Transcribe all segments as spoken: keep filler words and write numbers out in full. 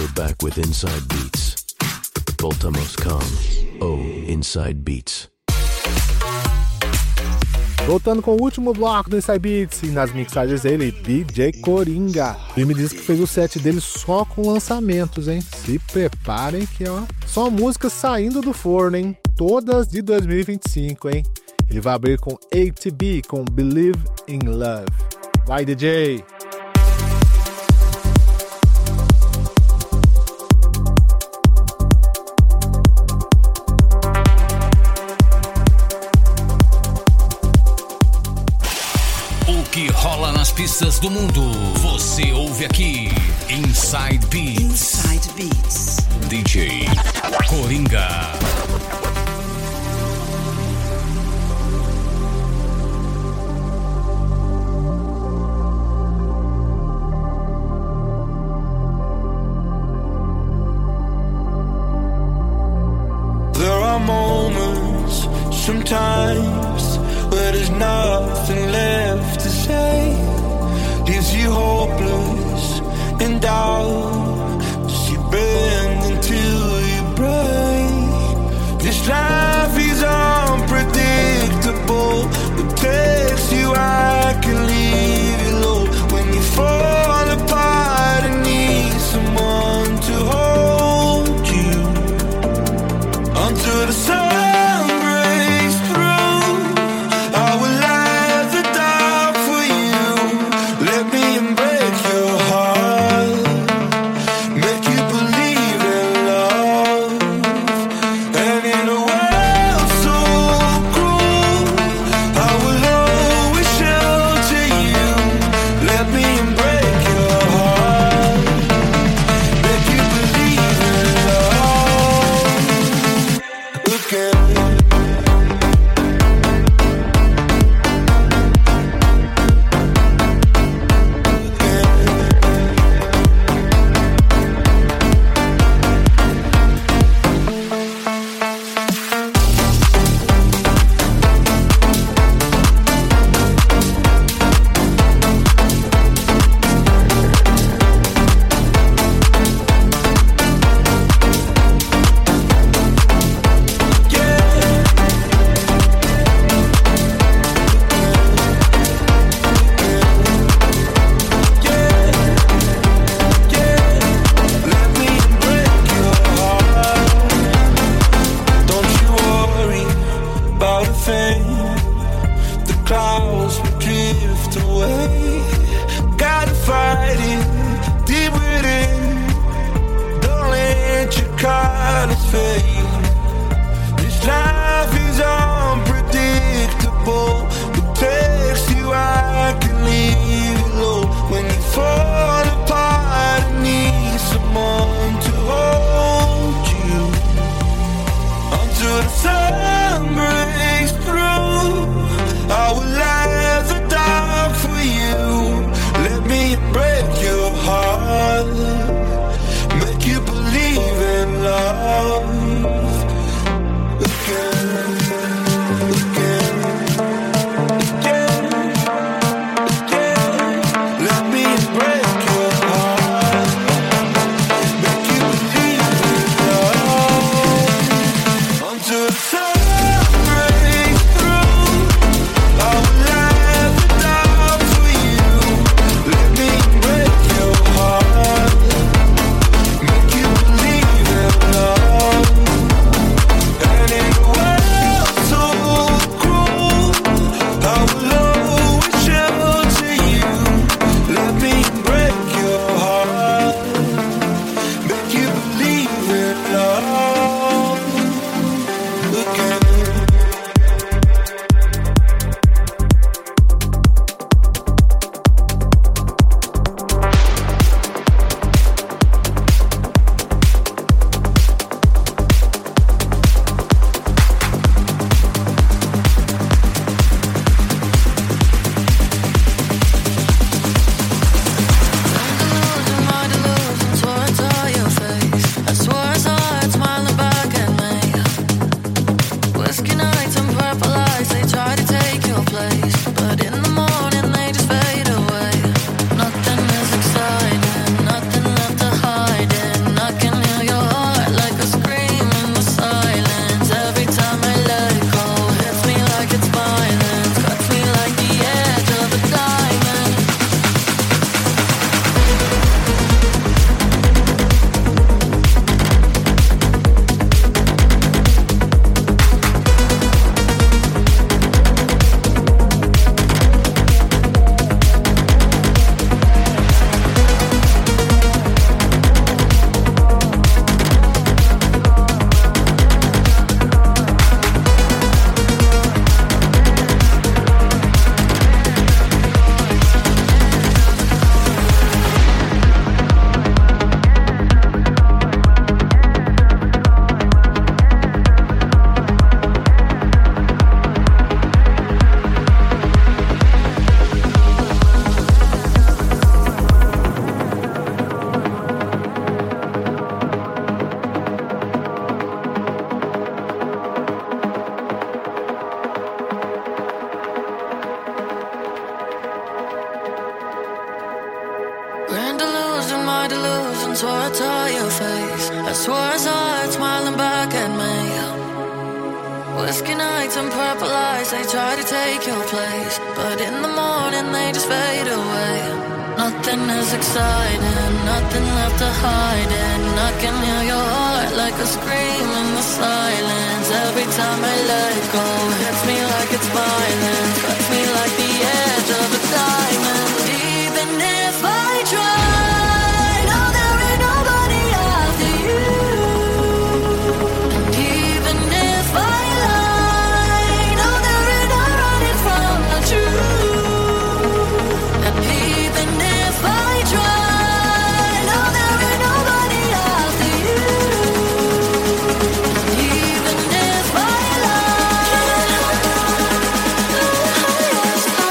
We're back with Inside Beats. Voltamos com o Inside Beats. Voltando com o último bloco do Inside Beats e nas mixagens dele, D J Coringa. Ele me disse que fez o set dele só com lançamentos, hein? Se preparem que, ó, só músicas saindo do forno, hein? Todas de dois mil e vinte e cinco, hein? Ele vai abrir com A T B, com Believe in Love. Vai, D J! O que rola nas pistas do mundo, você ouve aqui. Inside Beats. Inside Beats. D J Coringa. There are moments, sometimes, where there's nothing left to say. Leaves you hopeless and down. Just you bend until you break. This life is unpredictable. What takes you, I can leave you low. When you fall apart and need someone to hold you until the sun breaks through. I will light the dark for you. Let me break your heart, make you believe in love. And in a world so cruel, I will always shelter you. Let me break your heart, make you believe in love. Look at make you believe in love. swore I'd tell your face. I swore I saw it smiling back at me. Whiskey nights and purple eyes, they try to take your place, but in the morning they just fade away. Nothing is exciting, nothing left to hide in. I can hear your heart like a scream in the silence. Every time I let go, hits me like it's violence, cuts me like the edge of a diamond. Even if I try, no, there ain't nobody after you. And even if I lie, no, there ain't no running from the truth. And even if I try, no, there ain't nobody after you. And even if I lie, I just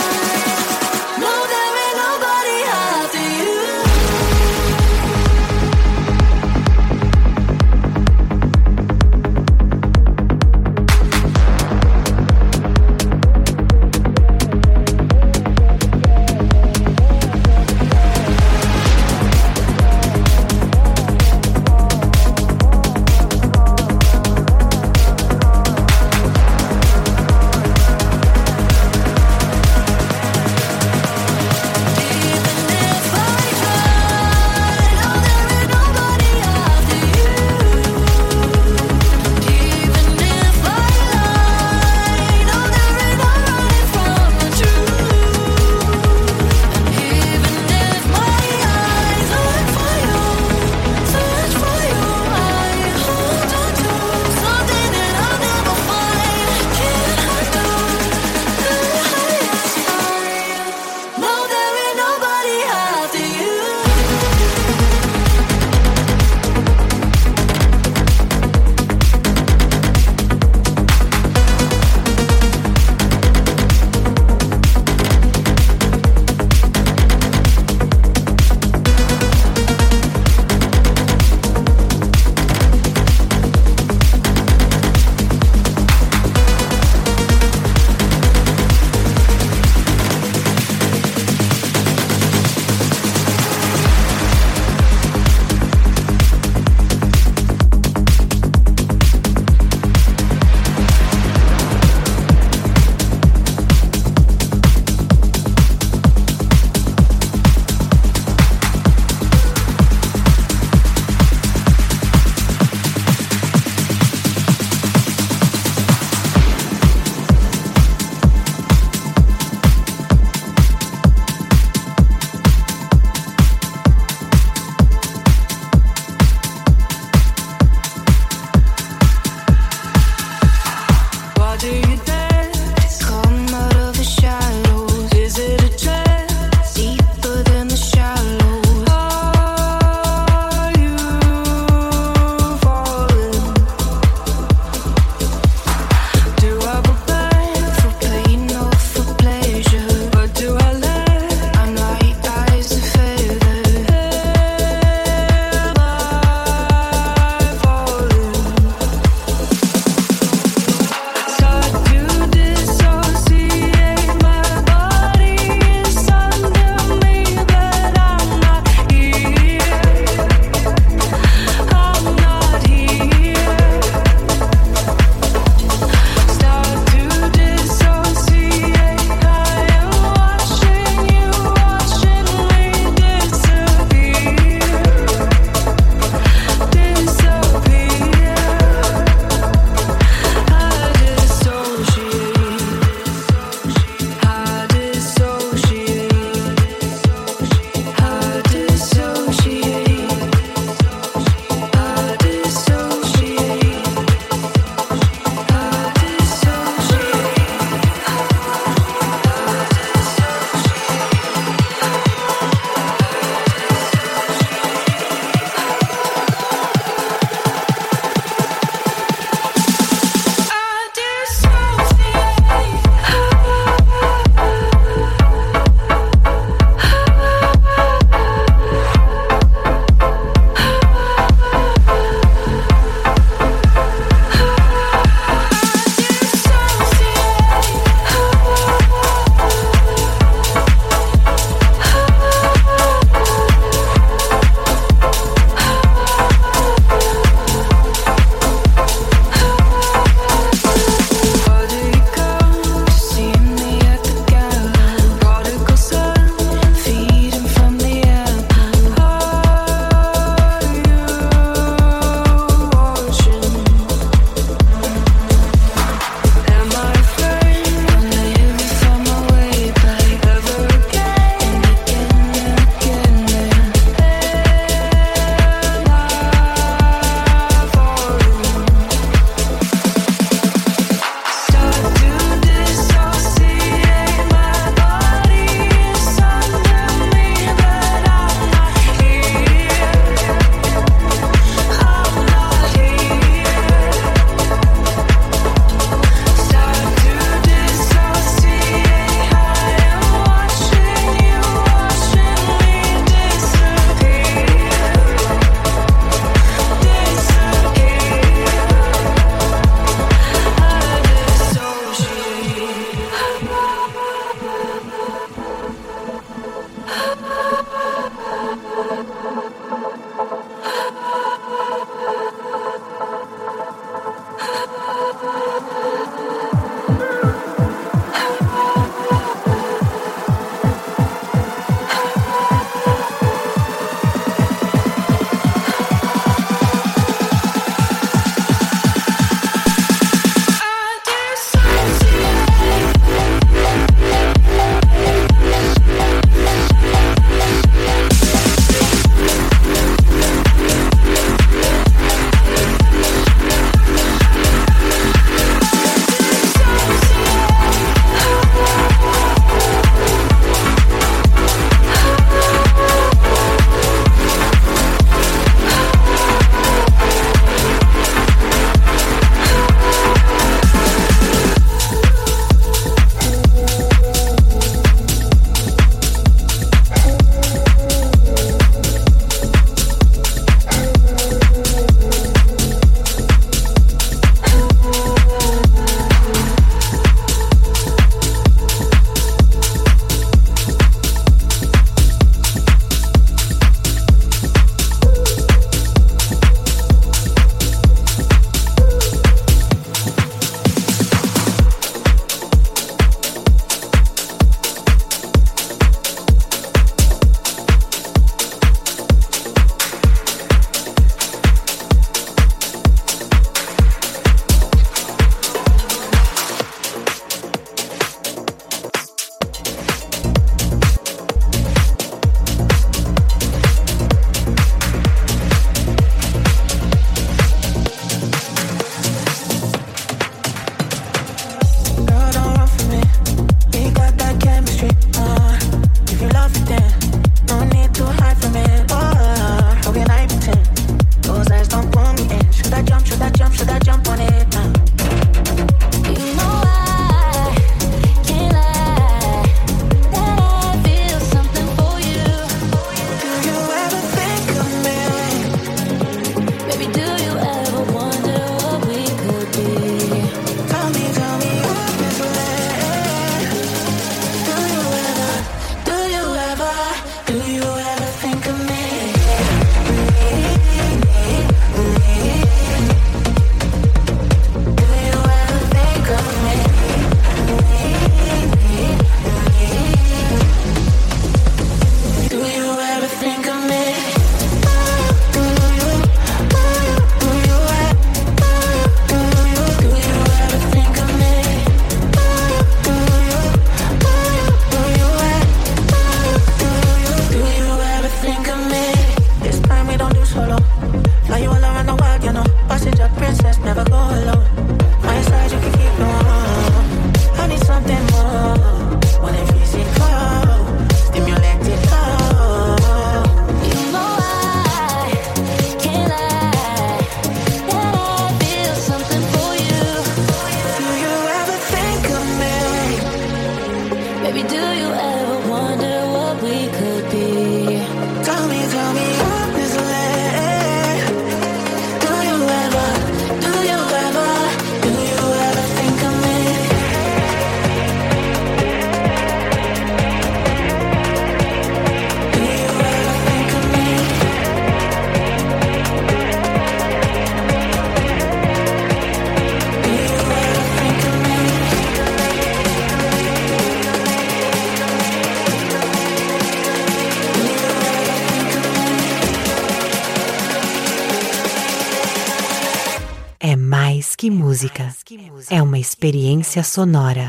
mais que música. É uma experiência sonora.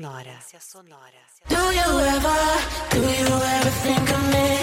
Do you ever, do you ever think of me?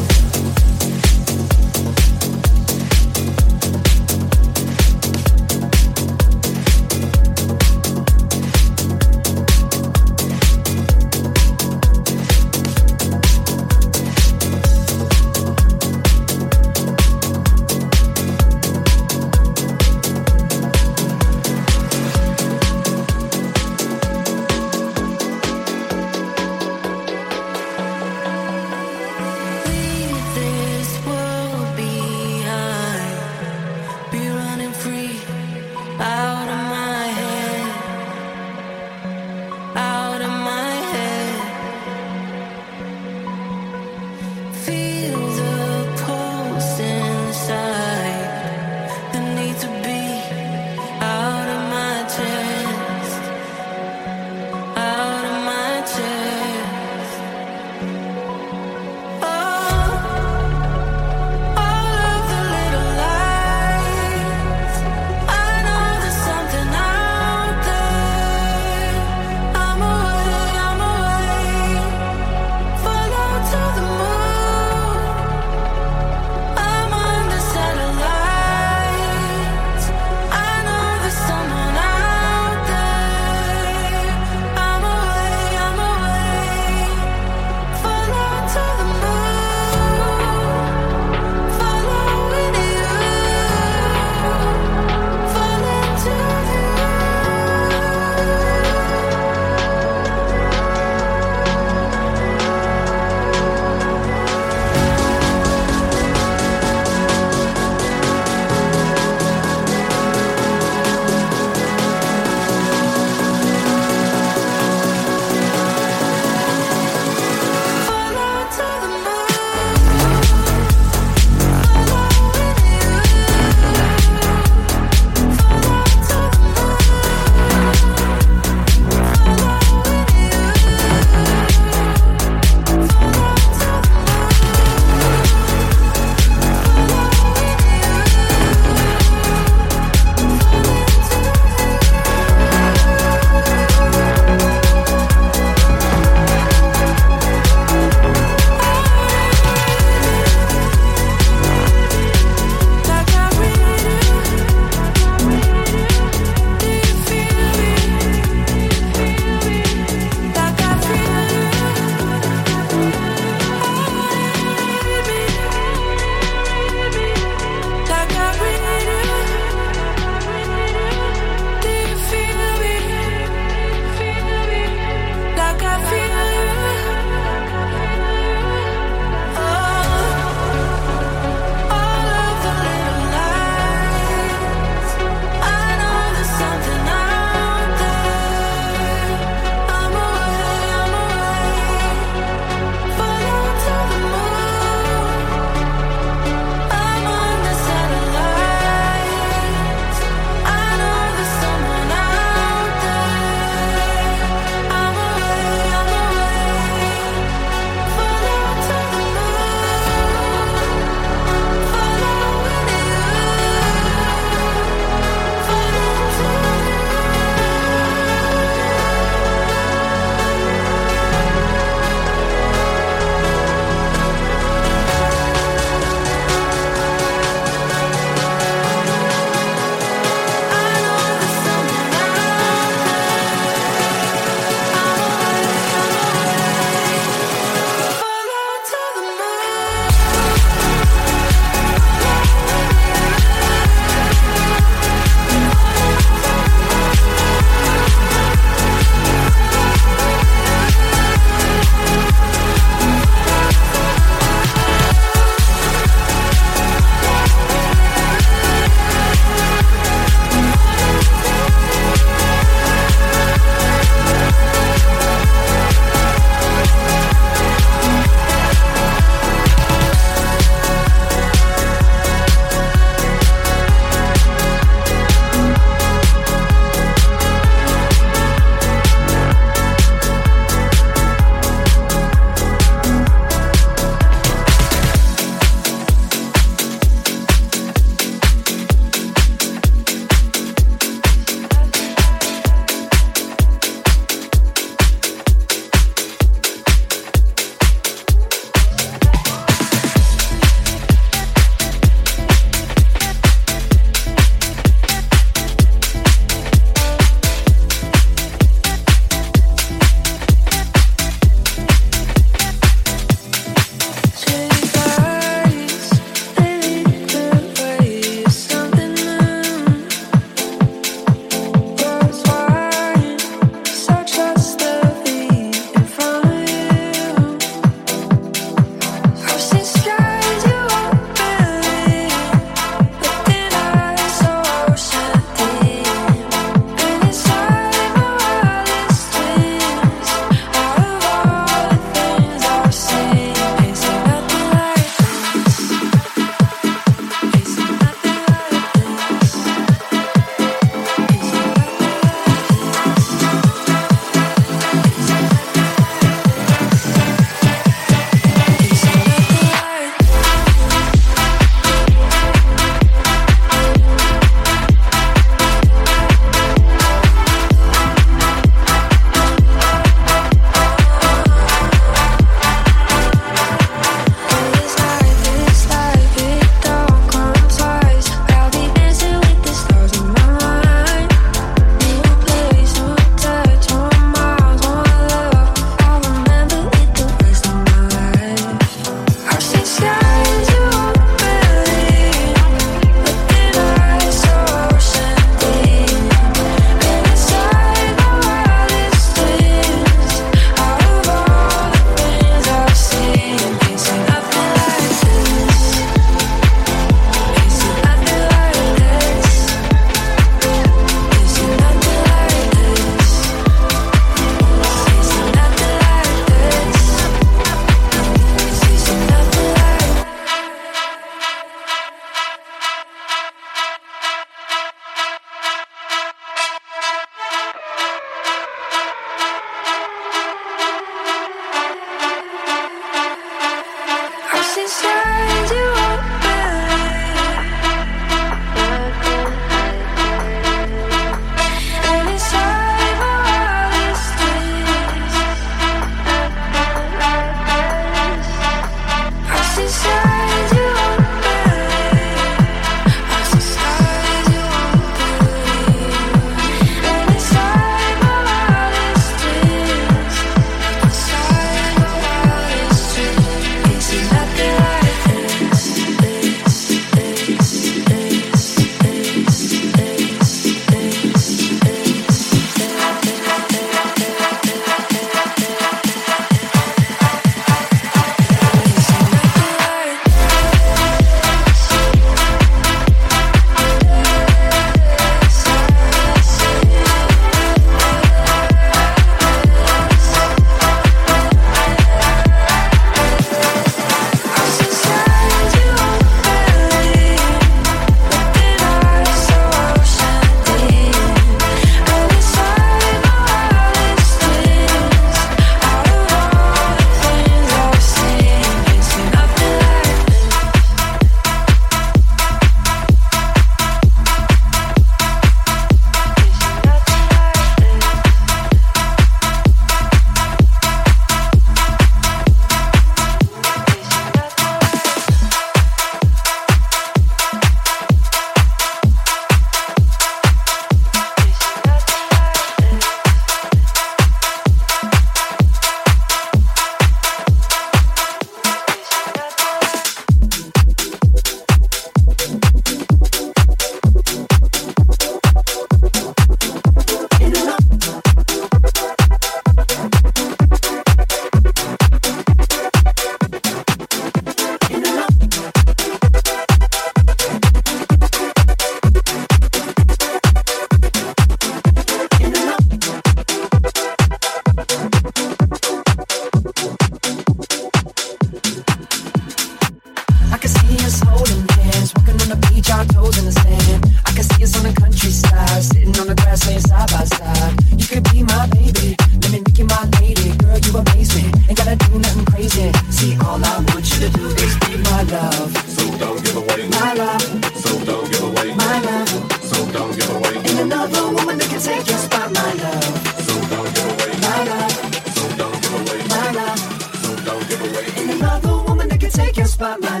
toes in the sand. I can see us on the countryside, sitting on the grass laying side by side. You could be my baby, let me make you my lady. Girl, you amaze me, ain't gotta do nothing crazy. See, all I want you to do is be my love. So don't give away my love. So don't give away my love. So don't give away. Ain't another woman that can take your spot, my love. So don't give away my love. So don't give away my love. So don't give away. Ain't another woman that can take your spot, my love.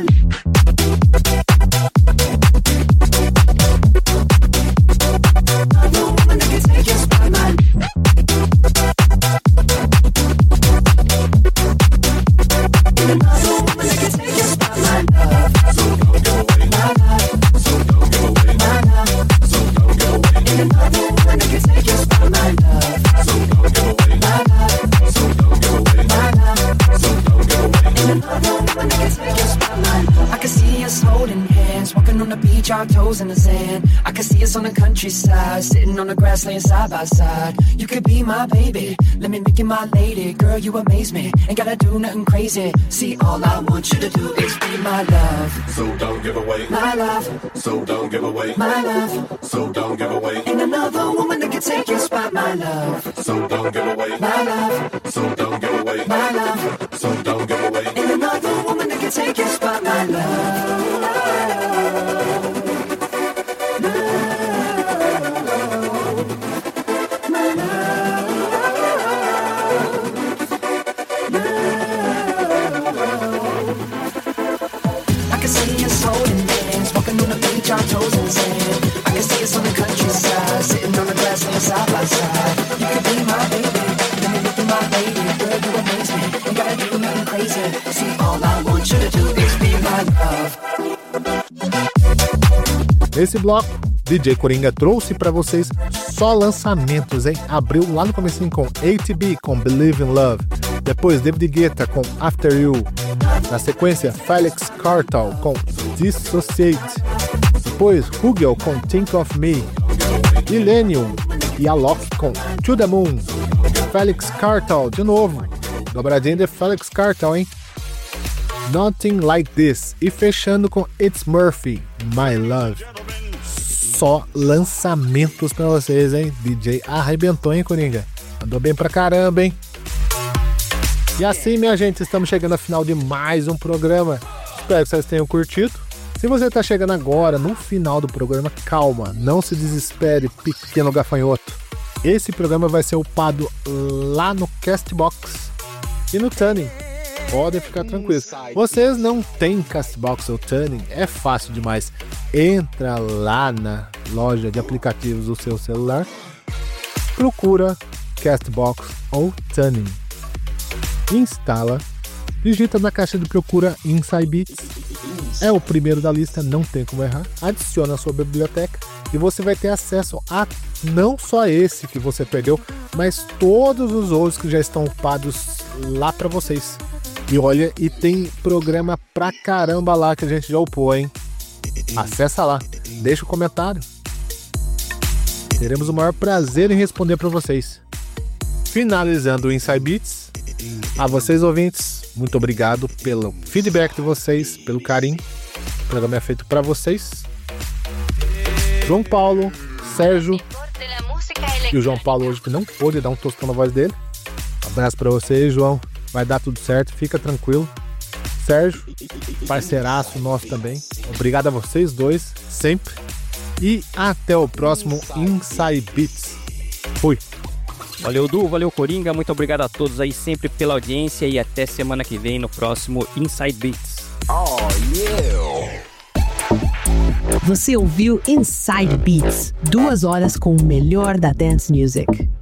Our toes in the sand. I can see us on the countryside, sitting on the grass laying side by side. You could be my baby, let me make you my lady. Girl, you amaze me, ain't gotta do nothing crazy. See, all I want you to do is be my love. So don't give away my love. So don't give away my love. So don't give away. Ain't another woman that can take your spot, my love. So don't give away my love. So don't give away my love. So don't give away. Ain't another woman that can take your spot, my love. Our toes in the sand. I can see us on the countryside, sitting on the grass laying side by side. You could be my baby, let me make you my lady. Girl, you amaze me, ain't gotta do nothing crazy. See, all I want you to do is be my love. Nesse bloco, D J Coringa trouxe pra vocês só lançamentos, hein? Abriu lá no comecinho com A T B com Believe in Love. Depois David Guetta com After You. Na sequência, Felix Cartal com Dissociate. Depois, Hugel com Think of Me, Illenium e Alok com To the Moon. Felix Cartal, de novo, dobradinha de Felix Cartal, hein? Nothing Like This. E fechando com It's Murphy, My Love. Só lançamentos pra vocês, hein? D J arrebentou, hein, Coringa? Andou bem pra caramba, hein? E assim, minha gente, estamos chegando ao final de mais um programa. Espero que vocês tenham curtido. Se você está chegando agora no final do programa, calma, não se desespere, pequeno gafanhoto. Esse programa vai ser upado lá no Castbox e no Tuning. Podem ficar tranquilos. Vocês não têm Castbox ou Tuning? É fácil demais. Entra lá na loja de aplicativos do seu celular, procura Castbox ou Tuning, instala, digita na caixa de procura Inside Beats. É o primeiro da lista, não tem como errar. Adiciona a sua biblioteca e você vai ter acesso a não só esse que você perdeu, mas todos os outros que já estão upados lá para vocês. E olha, e tem programa pra caramba lá que a gente já upou, hein? Acessa lá, deixa o comentário. Teremos o maior prazer em responder para vocês. Finalizando o Inside Beats, a vocês ouvintes, muito obrigado pelo feedback de vocês, pelo carinho. O programa é feito para vocês. João Paulo, Sérgio e o João Paulo hoje que não pôde dar um tostão na voz dele. Um abraço para vocês, João. Vai dar tudo certo, fica tranquilo. Sérgio, parceiraço nosso também. Obrigado a vocês dois, sempre. E até o próximo Inside Beats. Fui. Valeu, Du, valeu, Coringa. Muito obrigado a todos aí sempre pela audiência e até semana que vem no próximo Inside Beats. Oh, yeah! Você ouviu Inside Beats, duas horas com o melhor da dance music.